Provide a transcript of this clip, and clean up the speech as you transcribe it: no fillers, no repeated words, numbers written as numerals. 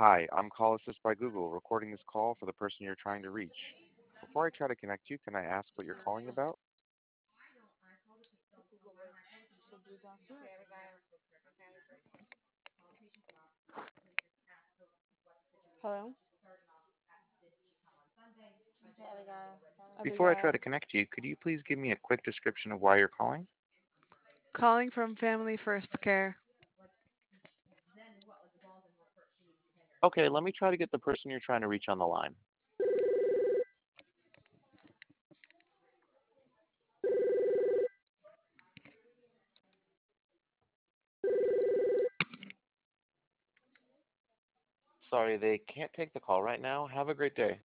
Hi, I'm Call Assist by Google, recording this call for the person you're trying to reach. Before I try to connect you, can I ask what you're calling about? Hello? Before I try Abigail. to connect you, could you please give me a quick description of why you're calling? Calling from Family First Care. Okay, let me try to get the person you're trying to reach on the line. Sorry, they can't take the call right now. Have a great day.